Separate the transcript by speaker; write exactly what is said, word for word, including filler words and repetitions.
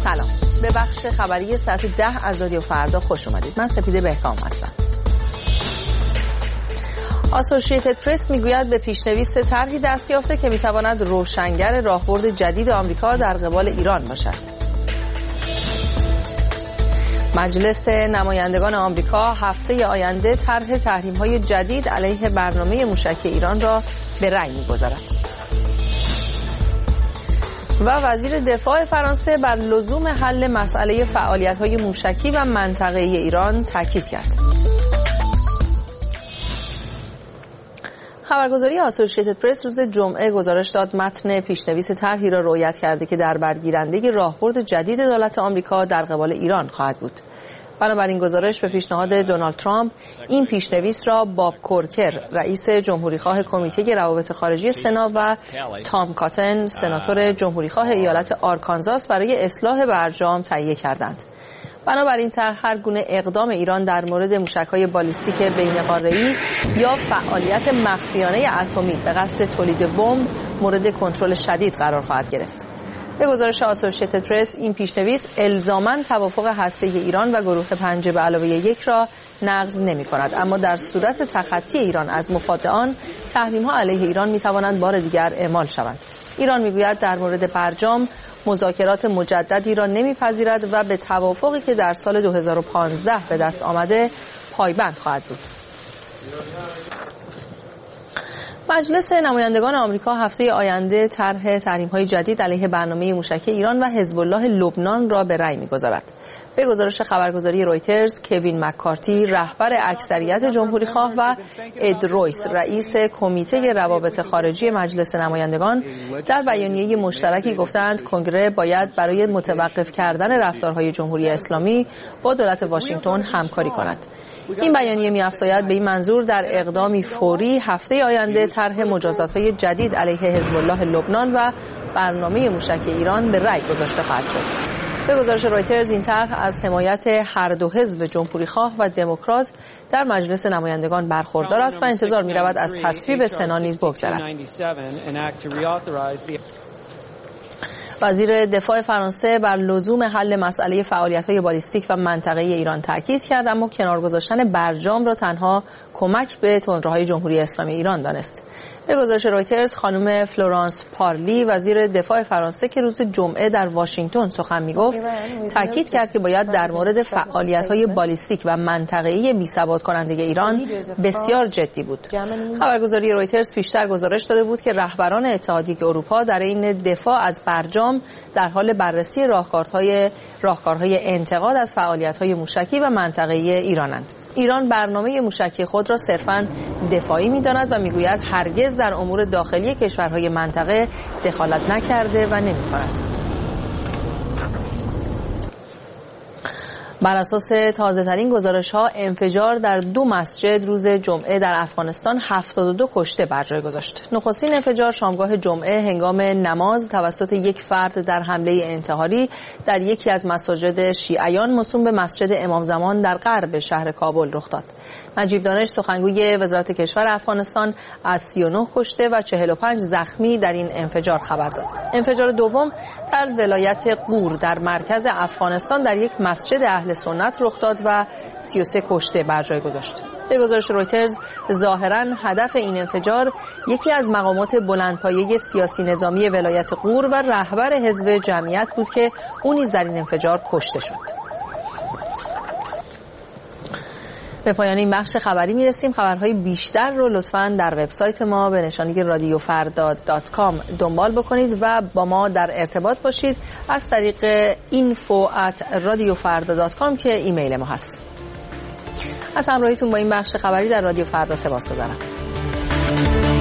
Speaker 1: سلام، به بخش خبری ساعت ده از رادیو فردا خوش اومدید. من سپیده بهکام هستم. آسوشییتد پرس میگوید به پیشنویس طرحی دست یافته که میتواند روشنگر راهبرد جدید آمریکا در قبال ایران باشد. مجلس نمایندگان آمریکا هفته آینده طرح تحریم‌های جدید علیه برنامه موشکی ایران را به رأی می‌گذارد. و وزیر دفاع فرانسه بر لزوم حل مسئله فعالیت‌های موشکی و منطقه‌ای ایران تاکید کرد. خبرگزاری آسوشییتد پرس روز جمعه گزارش داد متن پیشنویس طرحی را روایت کرده که در برگیرنده راهبرد جدید دولت آمریکا در قبال ایران خواهد بود. بنابراین گزارش به پیشنهاد دونالد ترامپ این پیشنویس را باب کورکر رئیس جمهوریخواه کمیته روابط خارجی سنا و تام کاتن سناتور جمهوریخواه ایالت آرکانزاس برای اصلاح برجام تهیه کردند. بنابراین طرح هر گونه اقدام ایران در مورد موشک‌های بالیستیک بین‌قاره‌ای یا فعالیت مخفیانه اتمی به قصد تولید بمب مورد کنترل شدید قرار خواهد گرفت. به گزارش آسوشییتد پرس این پیشنویس الزاماً توافق هسته‌ای ایران و گروه پنج به علاوه یک را نقض نمی‌کند، اما در صورت تخطی ایران از مفاد آن تحریم‌ها علیه ایران می‌توانند بار دیگر اعمال شوند. ایران می‌گوید در مورد برجام مذاکرات مجددی را نمی‌پذیرد و به توافقی که در سال دو هزار و پانزده به دست آمده پایبند خواهد بود. مجلس نمایندگان آمریکا هفته آینده طرح تحریم‌های جدید علیه برنامه موشکی ایران و حزب الله لبنان را به رأی می‌گذارد. به گزارش خبرگزاری رویترز، کوین مککارتی رهبر اکثریت جمهوریخواه و اد رویس رئیس کمیته روابط خارجی مجلس نمایندگان در بیانیه مشترکی گفتند کنگره باید برای متوقف کردن رفتارهای جمهوری اسلامی با دولت واشنگتن همکاری کند. این بیانیه می‌افزاید به این منظور در اقدامی فوری هفته آینده طرح مجازات‌های جدید علیه حزب الله لبنان و برنامه موشکی ایران به رأی گذاشته خواهد شد. به گزارش رویترز این طرح از حمایت هر دو حزب جمهوریخواه و دموکرات در مجلس نمایندگان برخوردار است و انتظار می‌رود از تصویب سنا نیز بگذرد. وزیر دفاع فرانسه بر لزوم حل مسئله فعالیت‌های بالیستیک و منطقه‌ای ایران تاکید کرد، اما کنار گذاشتن برجام را تنها کمک به تندروهای جمهوری اسلامی ایران دانست. به گزارش رویترز خانم فلورانس پارلی وزیر دفاع فرانسه که روز جمعه در واشنگتن سخن می‌گفت تاکید کرد که باید در مورد فعالیت‌های بالیستیک و منطقه‌ای بی‌ثبات کننده ایران بسیار جدی بود. خبرگزاری رویترز پیشتر گزارش داده بود که رهبران اتحادیه اروپا در این دفاع از برجام در حال بررسی راهکارهای راهکارهای انتقاد از فعالیت‌های موشکی و منطقه‌ای ایرانند. ایران برنامه موشکی خود را صرفاً دفاعی می‌داند و می‌گوید هرگز در امور داخلی کشورهای منطقه دخالت نکرده و نمی‌کند. بر اساس تازه‌ترین گزارش‌ها انفجار در دو مسجد روز جمعه در افغانستان هفتاد و دو کشته بر جای گذاشت. نخستین انفجار شامگاه جمعه هنگام نماز توسط یک فرد در حمله انتحاری در یکی از مساجد شیعیان موسوم به مسجد امام زمان در غرب شهر کابل رخ داد. نجیب دانش سخنگوی وزارت کشور افغانستان از سی و نه کشته و چهل و پنج زخمی در این انفجار خبر داد. انفجار دوم در ولایت غور در مرکز افغانستان در یک مسجد اهل سنت رخ داد و سی و سه کشته بر جای گذاشت. به گزارش رویترز ظاهراً هدف این انفجار یکی از مقامات بلندپایه سیاسی نظامی ولایت غور و رهبر حزب جمعیت بود که او نیز در این انفجار کشته شد. به پایان این بخش خبری میرسیم. خبرهای بیشتر رو لطفاً در وبسایت ما به نشانی رادیو فردا دات کام دنبال بکنید و با ما در ارتباط باشید از طریق اینفو ات رادیو فردا دات کام که ایمیل ما هست. از همراهیتون با این بخش خبری در رادیو فردا سپاسگزارم.